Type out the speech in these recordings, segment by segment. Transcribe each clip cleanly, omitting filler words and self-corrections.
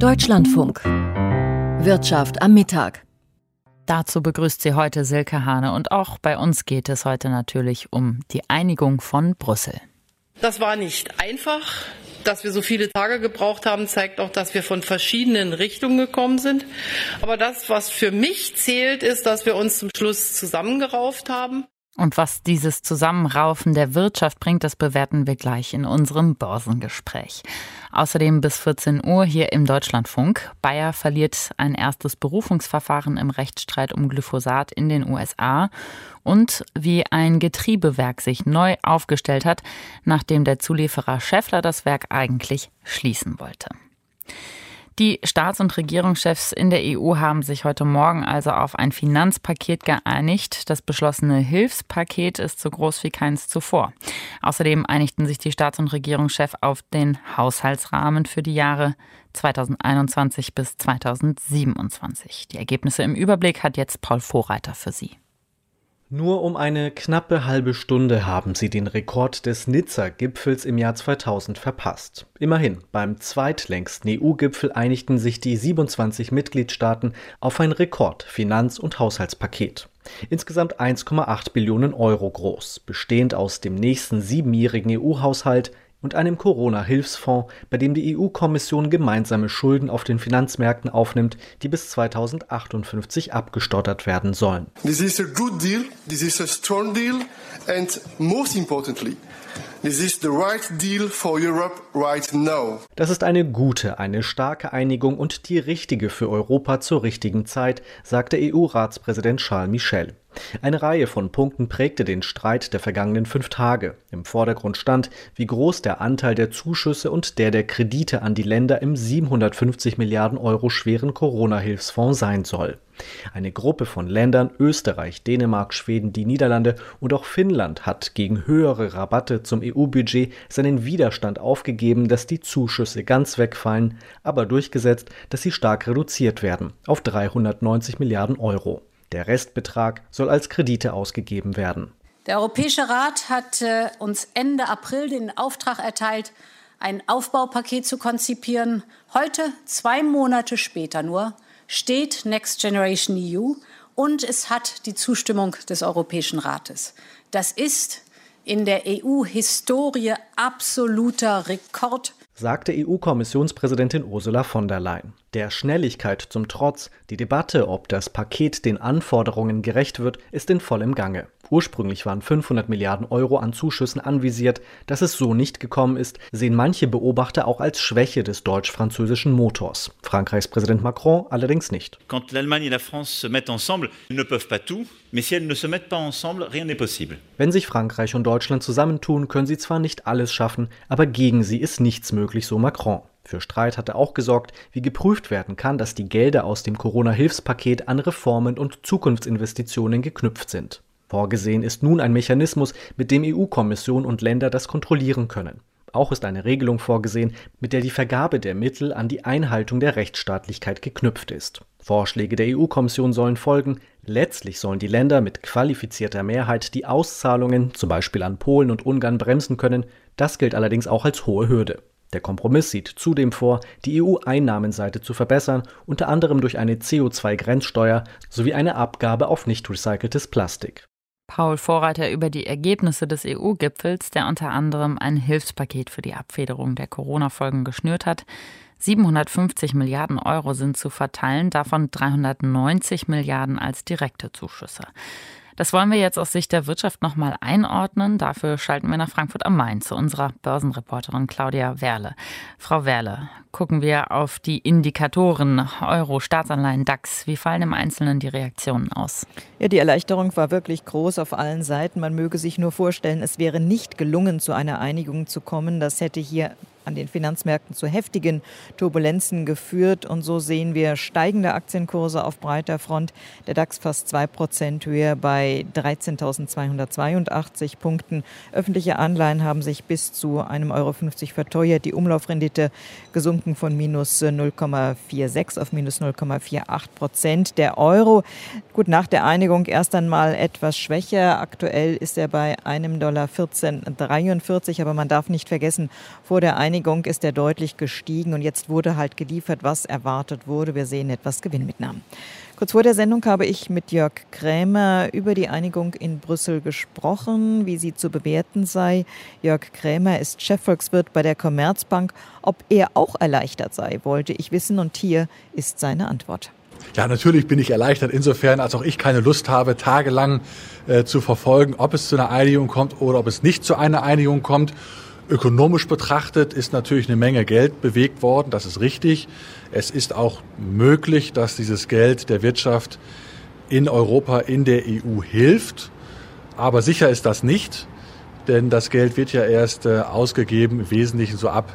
Deutschlandfunk. Wirtschaft am Mittag. Dazu begrüßt sie heute Silke Hane und auch bei uns geht es heute natürlich um die Einigung von Brüssel. Das war nicht einfach. Dass wir so viele Tage gebraucht haben, zeigt auch, dass wir von verschiedenen Richtungen gekommen sind. Aber das, was für mich zählt, ist, dass wir uns zum Schluss zusammengerauft haben. Und was dieses Zusammenraufen der Wirtschaft bringt, das bewerten wir gleich in unserem Börsengespräch. Außerdem bis 14 Uhr hier im Deutschlandfunk. Bayer verliert ein erstes Berufungsverfahren im Rechtsstreit um Glyphosat in den USA. Und wie ein Getriebewerk sich neu aufgestellt hat, nachdem der Zulieferer Schaeffler das Werk eigentlich schließen wollte. Die Staats- und Regierungschefs in der EU haben sich heute Morgen also auf ein Finanzpaket geeinigt. Das beschlossene Hilfspaket ist so groß wie keins zuvor. Außerdem einigten sich die Staats- und Regierungschefs auf den Haushaltsrahmen für die Jahre 2021 bis 2027. Die Ergebnisse im Überblick hat jetzt Paul Vorreiter für Sie. Nur um eine knappe halbe Stunde haben sie den Rekord des Nizza-Gipfels im Jahr 2000 verpasst. Immerhin, beim zweitlängsten EU-Gipfel einigten sich die 27 Mitgliedstaaten auf ein Rekord-Finanz- und Haushaltspaket. Insgesamt 1,8 Billionen Euro groß, bestehend aus dem nächsten 7-jährigen EU-Haushalt und einem Corona-Hilfsfonds, bei dem die EU-Kommission gemeinsame Schulden auf den Finanzmärkten aufnimmt, die bis 2058 abgestottert werden sollen. This is a good deal, this is a strong deal and most importantly, this is the right deal for Europe right now. Das ist eine gute, eine starke Einigung und die richtige für Europa zur richtigen Zeit, sagte EU-Ratspräsident Charles Michel. Eine Reihe von Punkten prägte den Streit der vergangenen 5 Tage. Im Vordergrund stand, wie groß der Anteil der Zuschüsse und der Kredite an die Länder im 750 Milliarden Euro schweren Corona-Hilfsfonds sein soll. Eine Gruppe von Ländern, Österreich, Dänemark, Schweden, die Niederlande und auch Finnland hat gegen höhere Rabatte zum EU-Budget seinen Widerstand aufgegeben, dass die Zuschüsse ganz wegfallen, aber durchgesetzt, dass sie stark reduziert werden auf 390 Milliarden Euro. Der Restbetrag soll als Kredite ausgegeben werden. Der Europäische Rat hat uns Ende April den Auftrag erteilt, ein Aufbaupaket zu konzipieren. Heute, 2 Monate später nur, steht Next Generation EU und es hat die Zustimmung des Europäischen Rates. Das ist in der EU-Historie absoluter Rekord, sagte EU-Kommissionspräsidentin Ursula von der Leyen. Der Schnelligkeit zum Trotz, die Debatte, ob das Paket den Anforderungen gerecht wird, ist in vollem Gange. Ursprünglich waren 500 Milliarden Euro an Zuschüssen anvisiert. Dass es so nicht gekommen ist, sehen manche Beobachter auch als Schwäche des deutsch-französischen Motors. Frankreichs Präsident Macron allerdings nicht. Quand l'Allemagne et la France se mettent ensemble, ils ne peuvent pas tout, mais si elles ne se mettent pas ensemble, rien n'est possible. Wenn sich Frankreich und Deutschland zusammentun, können sie zwar nicht alles schaffen, aber gegen sie ist nichts möglich, so Macron. Für Streit hat er auch gesorgt, wie geprüft werden kann, dass die Gelder aus dem Corona-Hilfspaket an Reformen und Zukunftsinvestitionen geknüpft sind. Vorgesehen ist nun ein Mechanismus, mit dem EU-Kommission und Länder das kontrollieren können. Auch ist eine Regelung vorgesehen, mit der die Vergabe der Mittel an die Einhaltung der Rechtsstaatlichkeit geknüpft ist. Vorschläge der EU-Kommission sollen folgen. Letztlich sollen die Länder mit qualifizierter Mehrheit die Auszahlungen, zum Beispiel an Polen und Ungarn, bremsen können. Das gilt allerdings auch als hohe Hürde. Der Kompromiss sieht zudem vor, die EU-Einnahmenseite zu verbessern, unter anderem durch eine CO2-Grenzsteuer sowie eine Abgabe auf nicht recyceltes Plastik. Paul Vorreiter über die Ergebnisse des EU-Gipfels, der unter anderem ein Hilfspaket für die Abfederung der Corona-Folgen geschnürt hat. 750 Milliarden Euro sind zu verteilen, davon 390 Milliarden als direkte Zuschüsse. Das wollen wir jetzt aus Sicht der Wirtschaft nochmal einordnen. Dafür schalten wir nach Frankfurt am Main zu unserer Börsenreporterin Claudia Werle. Frau Werle, gucken wir auf die Indikatoren Euro, Staatsanleihen, DAX. Wie fallen im Einzelnen die Reaktionen aus? Ja, die Erleichterung war wirklich groß auf allen Seiten. Man möge sich nur vorstellen, es wäre nicht gelungen, zu einer Einigung zu kommen. Das hätte hier an den Finanzmärkten zu heftigen Turbulenzen geführt. Und so sehen wir steigende Aktienkurse auf breiter Front. Der DAX fast 2% höher bei 13.282 Punkten. Öffentliche Anleihen haben sich bis zu €1,50 verteuert. Die Umlaufrendite gesunken von minus 0,46 auf minus 0,48%. Der Euro, gut, nach der Einigung erst einmal etwas schwächer. Aktuell ist er bei $1,1443. Aber man darf nicht vergessen, vor der Einigung Einigung ist er deutlich gestiegen und jetzt wurde halt geliefert, was erwartet wurde. Wir sehen etwas Gewinnmitnahmen. Kurz vor der Sendung habe ich mit Jörg Krämer über die Einigung in Brüssel gesprochen, wie sie zu bewerten sei. Jörg Krämer ist Chefvolkswirt bei der Commerzbank. Ob er auch erleichtert sei, wollte ich wissen und hier ist seine Antwort. Ja, natürlich bin ich erleichtert insofern, als auch ich keine Lust habe, tagelang zu verfolgen, ob es zu einer Einigung kommt oder ob es nicht zu einer Einigung kommt. Ökonomisch betrachtet ist natürlich eine Menge Geld bewegt worden, das ist richtig. Es ist auch möglich, dass dieses Geld der Wirtschaft in Europa, in der EU hilft. Aber sicher ist das nicht, denn das Geld wird ja erst ausgegeben, im Wesentlichen so ab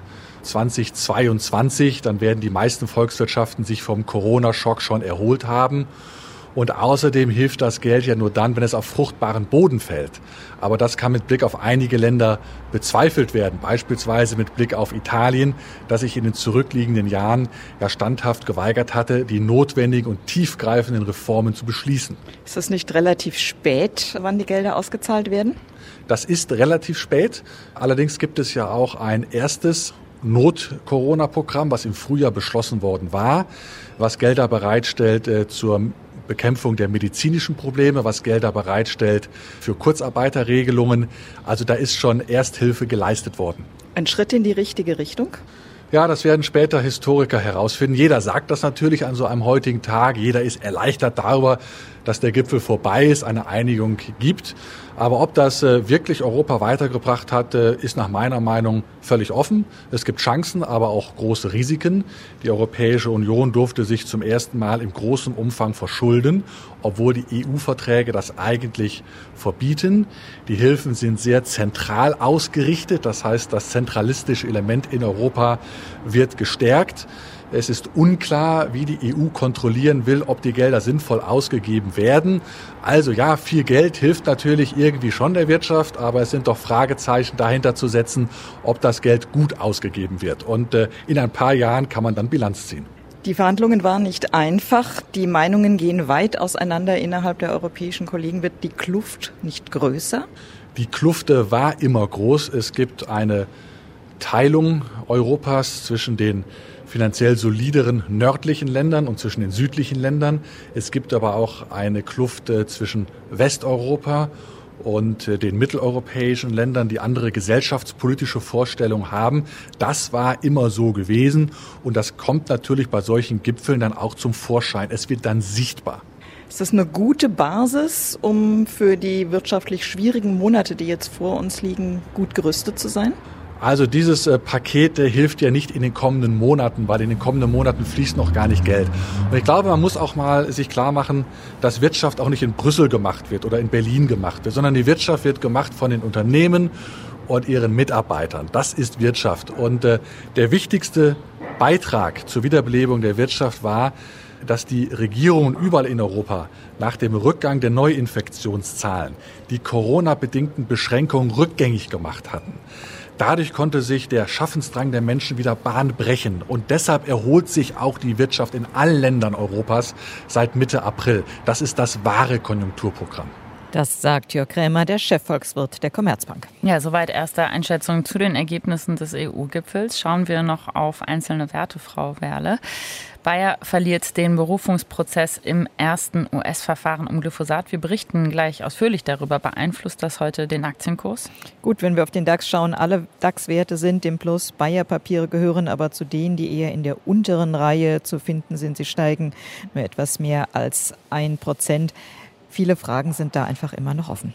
2022. Dann werden die meisten Volkswirtschaften sich vom Corona-Schock schon erholt haben. Und außerdem hilft das Geld ja nur dann, wenn es auf fruchtbaren Boden fällt. Aber das kann mit Blick auf einige Länder bezweifelt werden. Beispielsweise mit Blick auf Italien, das sich in den zurückliegenden Jahren ja standhaft geweigert hatte, die notwendigen und tiefgreifenden Reformen zu beschließen. Ist es nicht relativ spät, wann die Gelder ausgezahlt werden? Das ist relativ spät. Allerdings gibt es ja auch ein erstes Not-Corona-Programm, was im Frühjahr beschlossen worden war, was Gelder bereitstellt zur Bekämpfung der medizinischen Probleme, was Gelder bereitstellt für Kurzarbeiterregelungen. Also da ist schon Ersthilfe geleistet worden. Ein Schritt in die richtige Richtung? Ja, das werden später Historiker herausfinden. Jeder sagt das natürlich an so einem heutigen Tag. Jeder ist erleichtert darüber, dass der Gipfel vorbei ist, eine Einigung gibt. Aber ob das wirklich Europa weitergebracht hat, ist nach meiner Meinung völlig offen. Es gibt Chancen, aber auch große Risiken. Die Europäische Union durfte sich zum ersten Mal im großen Umfang verschulden, obwohl die EU-Verträge das eigentlich verbieten. Die Hilfen sind sehr zentral ausgerichtet. Das heißt, das zentralistische Element in Europa wird gestärkt. Es ist unklar, wie die EU kontrollieren will, ob die Gelder sinnvoll ausgegeben werden. Also ja, viel Geld hilft natürlich irgendwie schon der Wirtschaft, aber es sind doch Fragezeichen dahinter zu setzen, ob das Geld gut ausgegeben wird. Und in ein paar Jahren kann man dann Bilanz ziehen. Die Verhandlungen waren nicht einfach. Die Meinungen gehen weit auseinander innerhalb der europäischen Kollegen. Wird die Kluft nicht größer? Die Kluft war immer groß. Es gibt eine Teilung Europas zwischen den finanziell solideren nördlichen Ländern und zwischen den südlichen Ländern. Es gibt aber auch eine Kluft zwischen Westeuropa und den mitteleuropäischen Ländern, die andere gesellschaftspolitische Vorstellungen haben. Das war immer so gewesen und das kommt natürlich bei solchen Gipfeln dann auch zum Vorschein. Es wird dann sichtbar. Ist das eine gute Basis, um für die wirtschaftlich schwierigen Monate, die jetzt vor uns liegen, gut gerüstet zu sein? Also dieses Paket hilft ja nicht in den kommenden Monaten, weil in den kommenden Monaten fließt noch gar nicht Geld. Und ich glaube, man muss auch mal sich klar machen, dass Wirtschaft auch nicht in Brüssel gemacht wird oder in Berlin gemacht wird, sondern die Wirtschaft wird gemacht von den Unternehmen und ihren Mitarbeitern. Das ist Wirtschaft. Und der wichtigste Beitrag zur Wiederbelebung der Wirtschaft war, dass die Regierungen überall in Europa nach dem Rückgang der Neuinfektionszahlen die Corona-bedingten Beschränkungen rückgängig gemacht hatten. Dadurch konnte sich der Schaffensdrang der Menschen wieder Bahn brechen. Und deshalb erholt sich auch die Wirtschaft in allen Ländern Europas seit Mitte April. Das ist das wahre Konjunkturprogramm. Das sagt Jörg Krämer, der Chefvolkswirt der Commerzbank. Ja, soweit erste Einschätzung zu den Ergebnissen des EU-Gipfels. Schauen wir noch auf einzelne Werte, Frau Werle. Bayer verliert den Berufungsprozess im ersten US-Verfahren um Glyphosat. Wir berichten gleich ausführlich darüber. Beeinflusst das heute den Aktienkurs? Gut, wenn wir auf den DAX schauen, alle DAX-Werte sind im Plus. Bayer-Papiere gehören aber zu denen, die eher in der unteren Reihe zu finden sind. Sie steigen nur etwas mehr als 1%. Viele Fragen sind da einfach immer noch offen.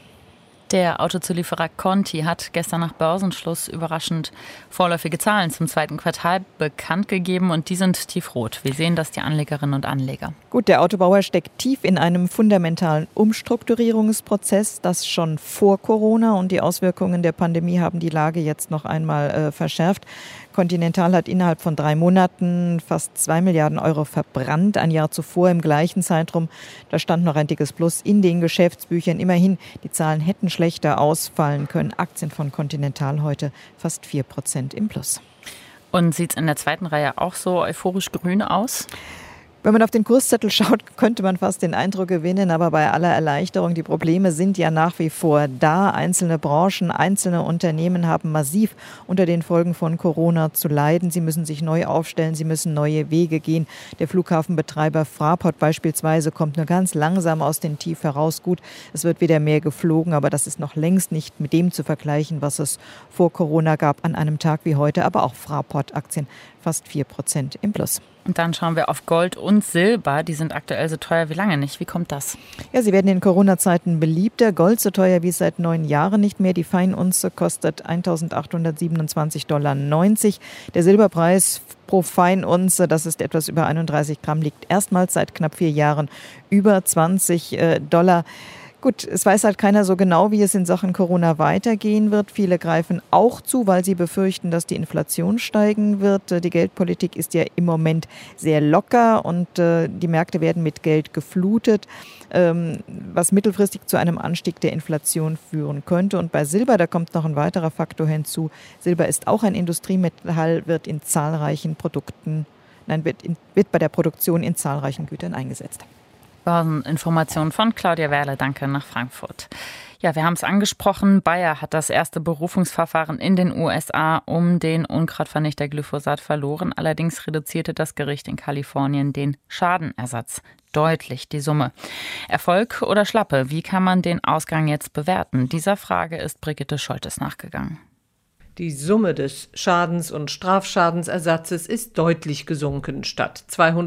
Der Autozulieferer Conti hat gestern nach Börsenschluss überraschend vorläufige Zahlen zum zweiten Quartal bekannt gegeben und die sind tiefrot. Wie sehen das die Anlegerinnen und Anleger? Gut, der Autobauer steckt tief in einem fundamentalen Umstrukturierungsprozess, das schon vor Corona und die Auswirkungen der Pandemie haben die Lage jetzt noch einmal verschärft. Continental hat innerhalb von 3 Monaten fast 2 Milliarden Euro verbrannt. Ein Jahr zuvor im gleichen Zeitraum, da stand noch ein dickes Plus in den Geschäftsbüchern. Immerhin, die Zahlen hätten schlechter ausfallen können. Aktien von Continental heute fast 4% im Plus. Und sieht es in der zweiten Reihe auch so euphorisch grün aus? Wenn man auf den Kurszettel schaut, könnte man fast den Eindruck gewinnen, aber bei aller Erleichterung, die Probleme sind ja nach wie vor da. Einzelne Branchen, einzelne Unternehmen haben massiv unter den Folgen von Corona zu leiden. Sie müssen sich neu aufstellen, sie müssen neue Wege gehen. Der Flughafenbetreiber Fraport beispielsweise kommt nur ganz langsam aus dem Tief heraus. Gut, es wird wieder mehr geflogen, aber das ist noch längst nicht mit dem zu vergleichen, was es vor Corona gab an einem Tag wie heute. Aber auch Fraport-Aktien fast 4% im Plus. Und dann schauen wir auf Gold und Silber. Die sind aktuell so teuer wie lange nicht. Wie kommt das? Ja, sie werden in Corona-Zeiten beliebter. Gold so teuer wie seit 9 Jahren nicht mehr. Die Feinunze kostet $1.827,90. Der Silberpreis pro Feinunze, das ist etwas über 31 Gramm, liegt erstmals seit knapp 4 Jahren über $20. Gut, es weiß halt keiner so genau, wie es in Sachen Corona weitergehen wird. Viele greifen auch zu, weil sie befürchten, dass die Inflation steigen wird. Die Geldpolitik ist ja im Moment sehr locker und die Märkte werden mit Geld geflutet, was mittelfristig zu einem Anstieg der Inflation führen könnte. Und bei Silber, da kommt noch ein weiterer Faktor hinzu. Silber ist auch ein Industriemetall, wird bei der Produktion in zahlreichen Gütern eingesetzt. Börseninformationen von Claudia Werle. Danke nach Frankfurt. Ja, wir haben es angesprochen. Bayer hat das erste Berufungsverfahren in den USA um den Unkrautvernichter Glyphosat verloren. Allerdings reduzierte das Gericht in Kalifornien den Schadenersatz deutlich, die Summe. Erfolg oder Schlappe? Wie kann man den Ausgang jetzt bewerten? Dieser Frage ist Brigitte Scholtes nachgegangen. Die Summe des Schadens- und Strafschadensersatzes ist deutlich gesunken. Statt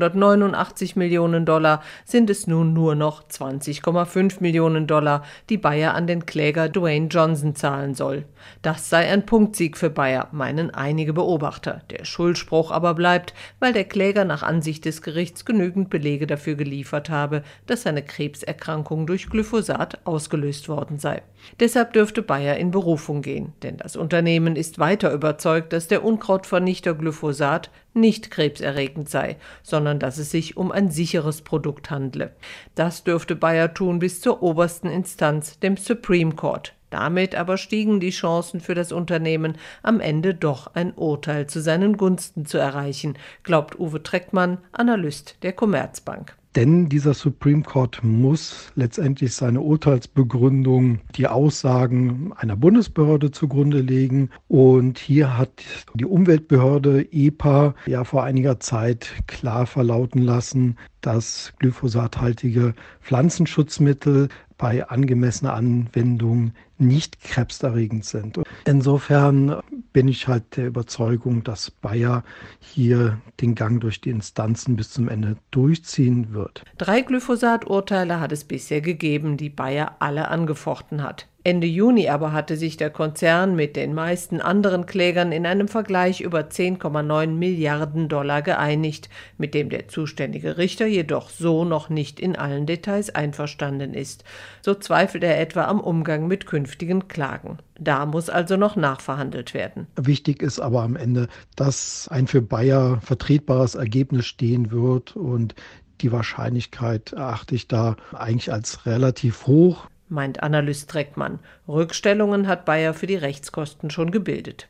$289 Millionen sind es nun nur noch $20,5 Millionen, die Bayer an den Kläger Dwayne Johnson zahlen soll. Das sei ein Punktsieg für Bayer, meinen einige Beobachter. Der Schuldspruch aber bleibt, weil der Kläger nach Ansicht des Gerichts genügend Belege dafür geliefert habe, dass seine Krebserkrankung durch Glyphosat ausgelöst worden sei. Deshalb dürfte Bayer in Berufung gehen, denn das Unternehmen ist weiter überzeugt, dass der Unkrautvernichter Glyphosat nicht krebserregend sei, sondern dass es sich um ein sicheres Produkt handle. Das dürfte Bayer tun bis zur obersten Instanz, dem Supreme Court. Damit aber stiegen die Chancen für das Unternehmen, am Ende doch ein Urteil zu seinen Gunsten zu erreichen, glaubt Uwe Treckmann, Analyst der Commerzbank. Denn dieser Supreme Court muss letztendlich seine Urteilsbegründung die Aussagen einer Bundesbehörde zugrunde legen. Und hier hat die Umweltbehörde EPA ja vor einiger Zeit klar verlauten lassen, dass glyphosathaltige Pflanzenschutzmittel bei angemessener Anwendung nicht krebserregend sind. Insofern bin ich halt der Überzeugung, dass Bayer hier den Gang durch die Instanzen bis zum Ende durchziehen wird. 3 Glyphosat-Urteile hat es bisher gegeben, die Bayer alle angefochten hat. Ende Juni aber hatte sich der Konzern mit den meisten anderen Klägern in einem Vergleich über $10,9 Milliarden geeinigt, mit dem der zuständige Richter jedoch so noch nicht in allen Details einverstanden ist. So zweifelt er etwa am Umgang mit künftigen Klagen. Da muss also noch nachverhandelt werden. Wichtig ist aber am Ende, dass ein für Bayer vertretbares Ergebnis stehen wird, und die Wahrscheinlichkeit erachte ich da eigentlich als relativ hoch, meint Analyst Treckmann. Rückstellungen hat Bayer für die Rechtskosten schon gebildet.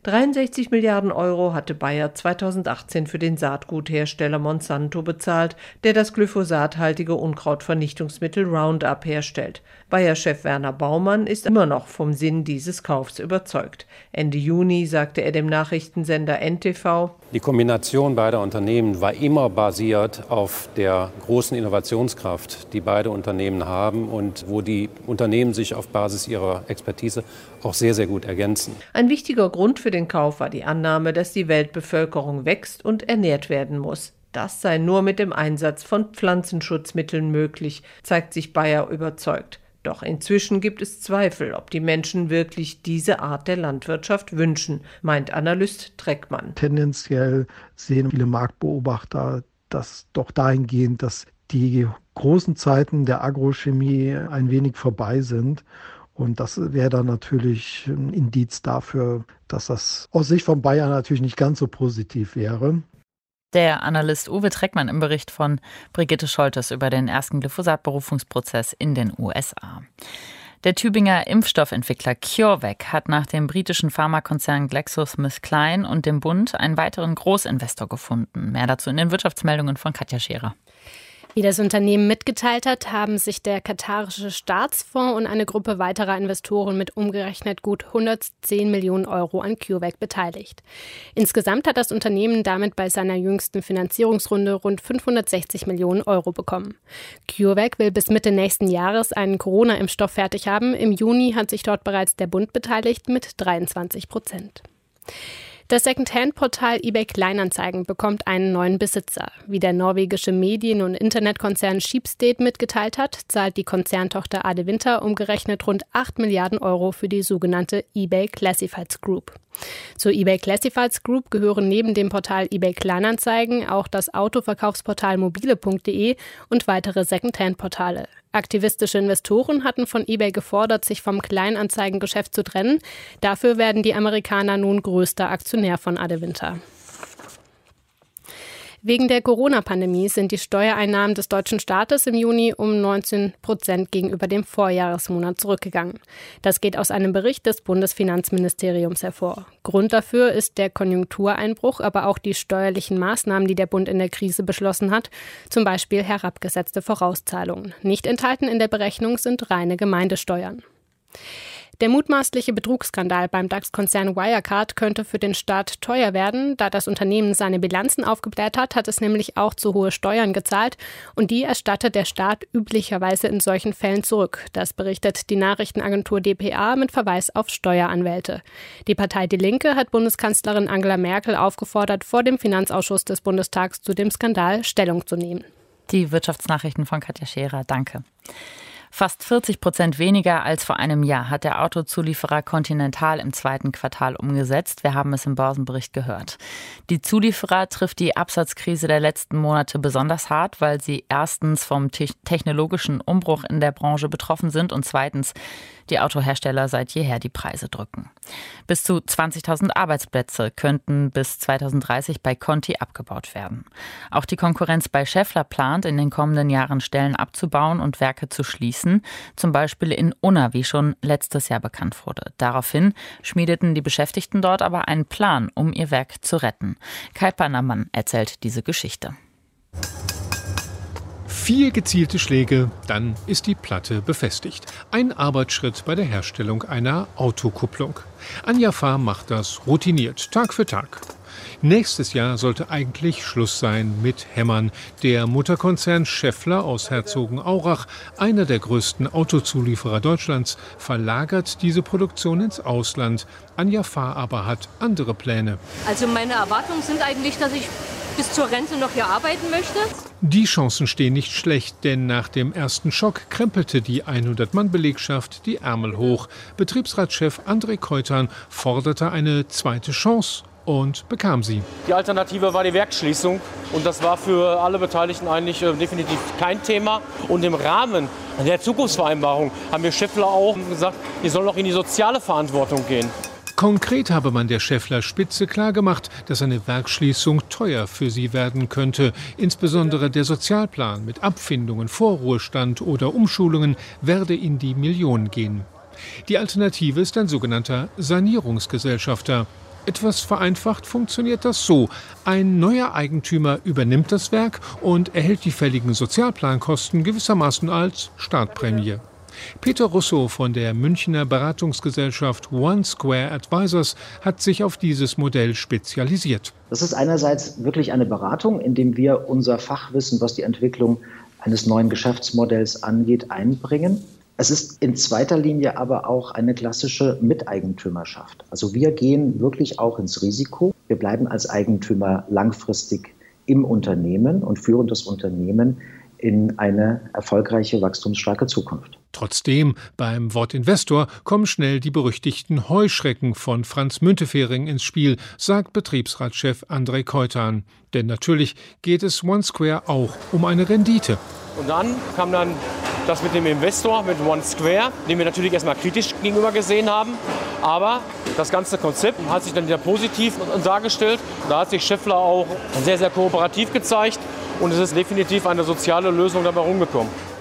63 Milliarden Euro hatte Bayer 2018 für den Saatguthersteller Monsanto bezahlt, der das glyphosathaltige Unkrautvernichtungsmittel Roundup herstellt. Bayer-Chef Werner Baumann ist immer noch vom Sinn dieses Kaufs überzeugt. Ende Juni sagte er dem Nachrichtensender NTV: Die Kombination beider Unternehmen war immer basiert auf der großen Innovationskraft, die beide Unternehmen haben und wo die Unternehmen sich auf Basis ihrer Expertise auch sehr, sehr gut ergänzen. Ein wichtiger Grund für den Kauf war die Annahme, dass die Weltbevölkerung wächst und ernährt werden muss. Das sei nur mit dem Einsatz von Pflanzenschutzmitteln möglich, zeigt sich Bayer überzeugt. Doch inzwischen gibt es Zweifel, ob die Menschen wirklich diese Art der Landwirtschaft wünschen, meint Analyst Treckmann. Tendenziell sehen viele Marktbeobachter das doch dahingehend, dass die großen Zeiten der Agrochemie ein wenig vorbei sind. Und das wäre dann natürlich ein Indiz dafür, dass das aus Sicht von Bayer natürlich nicht ganz so positiv wäre. Der Analyst Uwe Treckmann im Bericht von Brigitte Scholtes über den ersten Glyphosat-Berufungsprozess in den USA. Der Tübinger Impfstoffentwickler CureVac hat nach dem britischen Pharmakonzern GlaxoSmithKline und dem Bund einen weiteren Großinvestor gefunden. Mehr dazu in den Wirtschaftsmeldungen von Katja Scherer. Wie das Unternehmen mitgeteilt hat, haben sich der katarische Staatsfonds und eine Gruppe weiterer Investoren mit umgerechnet gut 110 Millionen Euro an CureVac beteiligt. Insgesamt hat das Unternehmen damit bei seiner jüngsten Finanzierungsrunde rund 560 Millionen Euro bekommen. CureVac will bis Mitte nächsten Jahres einen Corona-Impfstoff fertig haben. Im Juni hat sich dort bereits der Bund beteiligt mit 23%. Das Secondhand-Portal eBay Kleinanzeigen bekommt einen neuen Besitzer. Wie der norwegische Medien- und Internetkonzern Schibsted mitgeteilt hat, zahlt die Konzerntochter Adevinta umgerechnet rund 8 Milliarden Euro für die sogenannte eBay Classifieds Group. Zur eBay Classifieds Group gehören neben dem Portal eBay Kleinanzeigen auch das Autoverkaufsportal mobile.de und weitere Secondhand-Portale. Aktivistische Investoren hatten von eBay gefordert, sich vom Kleinanzeigengeschäft zu trennen. Dafür werden die Amerikaner nun größter Aktionär von Adevinta. Wegen der Corona-Pandemie sind die Steuereinnahmen des deutschen Staates im Juni um 19% gegenüber dem Vorjahresmonat zurückgegangen. Das geht aus einem Bericht des Bundesfinanzministeriums hervor. Grund dafür ist der Konjunktureinbruch, aber auch die steuerlichen Maßnahmen, die der Bund in der Krise beschlossen hat, zum Beispiel herabgesetzte Vorauszahlungen. Nicht enthalten in der Berechnung sind reine Gemeindesteuern. Der mutmaßliche Betrugsskandal beim DAX-Konzern Wirecard könnte für den Staat teuer werden. Da das Unternehmen seine Bilanzen aufgebläht hat es nämlich auch zu hohe Steuern gezahlt und die erstattet der Staat üblicherweise in solchen Fällen zurück. Das berichtet die Nachrichtenagentur dpa mit Verweis auf Steueranwälte. Die Partei Die Linke hat Bundeskanzlerin Angela Merkel aufgefordert, vor dem Finanzausschuss des Bundestags zu dem Skandal Stellung zu nehmen. Die Wirtschaftsnachrichten von Katja Scherer, danke. Fast 40% weniger als vor einem Jahr hat der Autozulieferer Continental im zweiten Quartal umgesetzt. Wir haben es im Börsenbericht gehört. Die Zulieferer trifft die Absatzkrise der letzten Monate besonders hart, weil sie erstens vom technologischen Umbruch in der Branche betroffen sind und zweitens die Autohersteller seit jeher die Preise drücken. Bis zu 20.000 Arbeitsplätze könnten bis 2030 bei Conti abgebaut werden. Auch die Konkurrenz bei Schaeffler plant, in den kommenden Jahren Stellen abzubauen und Werke zu schließen, zum Beispiel in Unna, wie schon letztes Jahr bekannt wurde. Daraufhin schmiedeten die Beschäftigten dort aber einen Plan, um ihr Werk zu retten. Kai Pannermann erzählt diese Geschichte. 4 gezielte Schläge, dann ist die Platte befestigt. Ein Arbeitsschritt bei der Herstellung einer Autokupplung. Anja Fahr macht das routiniert, Tag für Tag. Nächstes Jahr sollte eigentlich Schluss sein mit Hämmern. Der Mutterkonzern Schaeffler aus Herzogenaurach, einer der größten Autozulieferer Deutschlands, verlagert diese Produktion ins Ausland. Anja Fahr aber hat andere Pläne. Also meine Erwartungen sind eigentlich, dass ich bis zur Rente noch hier arbeiten möchte. Die Chancen stehen nicht schlecht, denn nach dem ersten Schock krempelte die 100-Mann-Belegschaft die Ärmel hoch. Betriebsratschef André Keutan forderte eine zweite Chance und bekam sie. Die Alternative war die Werksschließung und das war für alle Beteiligten eigentlich definitiv kein Thema. Und im Rahmen der Zukunftsvereinbarung haben wir Schaeffler auch gesagt, die sollen auch in die soziale Verantwortung gehen. Konkret habe man der Schaeffler-Spitze klargemacht, dass eine Werksschließung teuer für sie werden könnte. Insbesondere der Sozialplan mit Abfindungen, Vorruhestand oder Umschulungen werde in die Millionen gehen. Die Alternative ist ein sogenannter Sanierungsgesellschafter. Etwas vereinfacht funktioniert das so. Ein neuer Eigentümer übernimmt das Werk und erhält die fälligen Sozialplankosten gewissermaßen als Startprämie. Peter Russo von der Münchner Beratungsgesellschaft One Square Advisors hat sich auf dieses Modell spezialisiert. Das ist einerseits wirklich eine Beratung, indem wir unser Fachwissen, was die Entwicklung eines neuen Geschäftsmodells angeht, einbringen. Es ist in zweiter Linie aber auch eine klassische Miteigentümerschaft. Also wir gehen wirklich auch ins Risiko. Wir bleiben als Eigentümer langfristig im Unternehmen und führen das Unternehmen in eine erfolgreiche, wachstumsstarke Zukunft. Trotzdem, beim Wort Investor kommen schnell die berüchtigten Heuschrecken von Franz Müntefering ins Spiel, sagt Betriebsratschef André Keutan. Denn natürlich geht es One Square auch um eine Rendite. Und dann kam das mit dem Investor, mit One Square, den wir natürlich erstmal kritisch gegenüber gesehen haben. Aber das ganze Konzept hat sich dann wieder positiv dargestellt. Da hat sich Schaeffler auch sehr, sehr kooperativ gezeigt. Und es ist definitiv eine soziale Lösung dabei rumgekommen.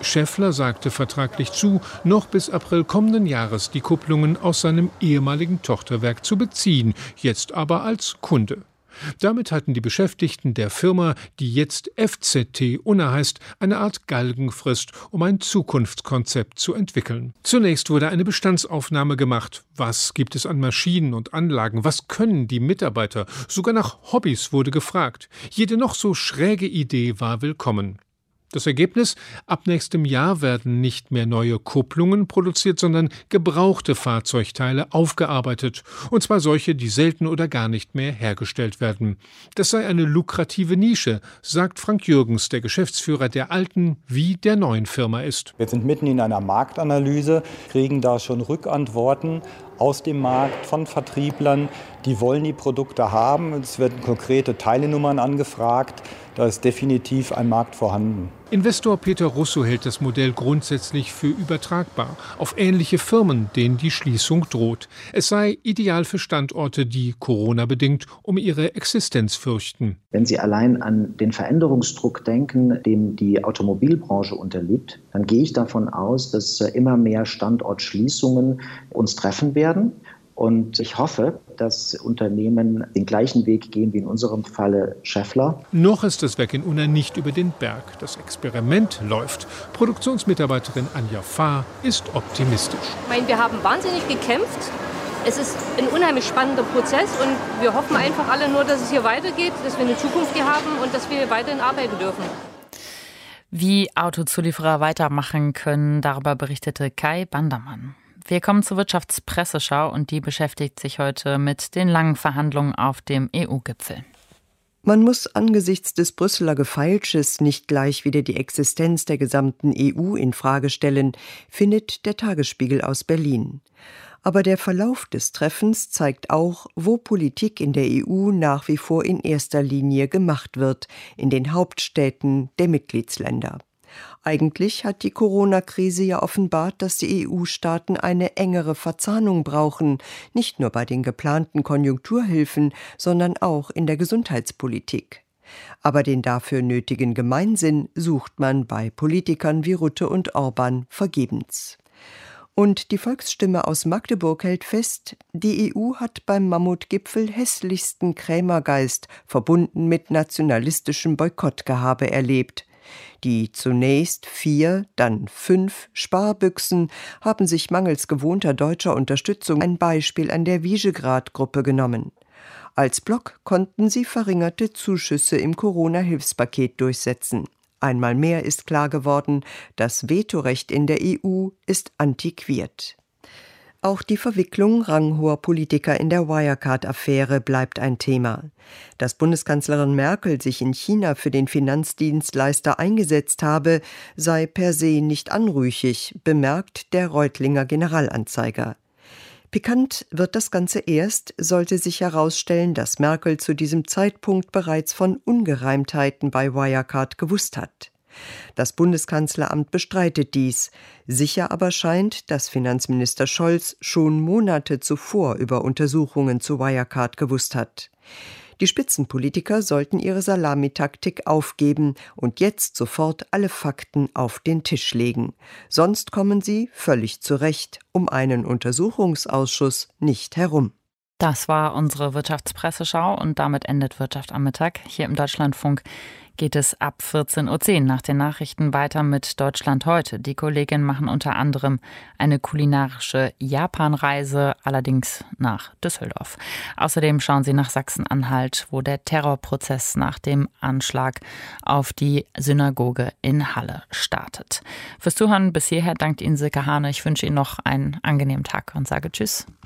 Schaeffler sagte vertraglich zu, noch bis April kommenden Jahres die Kupplungen aus seinem ehemaligen Tochterwerk zu beziehen, jetzt aber als Kunde. Damit hatten die Beschäftigten der Firma, die jetzt FZT Unna heißt, eine Art Galgenfrist, um ein Zukunftskonzept zu entwickeln. Zunächst wurde eine Bestandsaufnahme gemacht. Was gibt es an Maschinen und Anlagen? Was können die Mitarbeiter? Sogar nach Hobbys wurde gefragt. Jede noch so schräge Idee war willkommen. Das Ergebnis? Ab nächstem Jahr werden nicht mehr neue Kupplungen produziert, sondern gebrauchte Fahrzeugteile aufgearbeitet. Und zwar solche, die selten oder gar nicht mehr hergestellt werden. Das sei eine lukrative Nische, sagt Frank Jürgens, der Geschäftsführer der alten wie der neuen Firma ist. Wir sind mitten in einer Marktanalyse, kriegen da schon Rückantworten aus dem Markt von Vertrieblern, die wollen die Produkte haben. Es werden konkrete Teilenummern angefragt. Da ist definitiv ein Markt vorhanden. Investor Peter Russo hält das Modell grundsätzlich für übertragbar auf ähnliche Firmen, denen die Schließung droht. Es sei ideal für Standorte, die Corona-bedingt um ihre Existenz fürchten. Wenn Sie allein an den Veränderungsdruck denken, dem die Automobilbranche unterliegt, dann gehe ich davon aus, dass immer mehr Standortschließungen uns treffen werden. Und ich hoffe, dass Unternehmen den gleichen Weg gehen wie in unserem Falle Schaeffler. Noch ist das Werk in Unna nicht über den Berg. Das Experiment läuft. Produktionsmitarbeiterin Anja Fahr ist optimistisch. Ich meine, wir haben wahnsinnig gekämpft. Es ist ein unheimlich spannender Prozess und wir hoffen einfach alle nur, dass es hier weitergeht, dass wir eine Zukunft hier haben und dass wir weiterhin arbeiten dürfen. Wie Autozulieferer weitermachen können, darüber berichtete Kai Bandermann. Wir kommen zur Wirtschaftspresseschau und die beschäftigt sich heute mit den langen Verhandlungen auf dem EU-Gipfel. Man muss angesichts des Brüsseler Gefeilsches nicht gleich wieder die Existenz der gesamten EU in Frage stellen, findet der Tagesspiegel aus Berlin. Aber der Verlauf des Treffens zeigt auch, wo Politik in der EU nach wie vor in erster Linie gemacht wird, in den Hauptstädten der Mitgliedsländer. Eigentlich hat die Corona-Krise ja offenbart, dass die EU-Staaten eine engere Verzahnung brauchen, nicht nur bei den geplanten Konjunkturhilfen, sondern auch in der Gesundheitspolitik. Aber den dafür nötigen Gemeinsinn sucht man bei Politikern wie Rutte und Orban vergebens. Und die Volksstimme aus Magdeburg hält fest, die EU hat beim Mammutgipfel hässlichsten Krämergeist verbunden mit nationalistischem Boykottgehabe erlebt. Die zunächst 4, dann 5 Sparbüchsen haben sich mangels gewohnter deutscher Unterstützung ein Beispiel an der Visegrad-Gruppe genommen. Als Block konnten sie verringerte Zuschüsse im Corona-Hilfspaket durchsetzen. Einmal mehr ist klar geworden, das Vetorecht in der EU ist antiquiert. Auch die Verwicklung ranghoher Politiker in der Wirecard-Affäre bleibt ein Thema. Dass Bundeskanzlerin Merkel sich in China für den Finanzdienstleister eingesetzt habe, sei per se nicht anrüchig, bemerkt der Reutlinger Generalanzeiger. Pikant wird das Ganze erst, sollte sich herausstellen, dass Merkel zu diesem Zeitpunkt bereits von Ungereimtheiten bei Wirecard gewusst hat. Das Bundeskanzleramt bestreitet dies. Sicher aber scheint, dass Finanzminister Scholz schon Monate zuvor über Untersuchungen zu Wirecard gewusst hat. Die Spitzenpolitiker sollten ihre Salamitaktik aufgeben und jetzt sofort alle Fakten auf den Tisch legen. Sonst kommen sie, völlig zu Recht, um einen Untersuchungsausschuss nicht herum. Das war unsere Wirtschaftspresseschau und damit endet Wirtschaft am Mittag. Hier im Deutschlandfunk geht es ab 14.10 Uhr nach den Nachrichten weiter mit Deutschland heute. Die Kolleginnen machen unter anderem eine kulinarische Japanreise, allerdings nach Düsseldorf. Außerdem schauen sie nach Sachsen-Anhalt, wo der Terrorprozess nach dem Anschlag auf die Synagoge in Halle startet. Fürs Zuhören bis hierher dankt Ihnen Silke Hane. Ich wünsche Ihnen noch einen angenehmen Tag und sage Tschüss.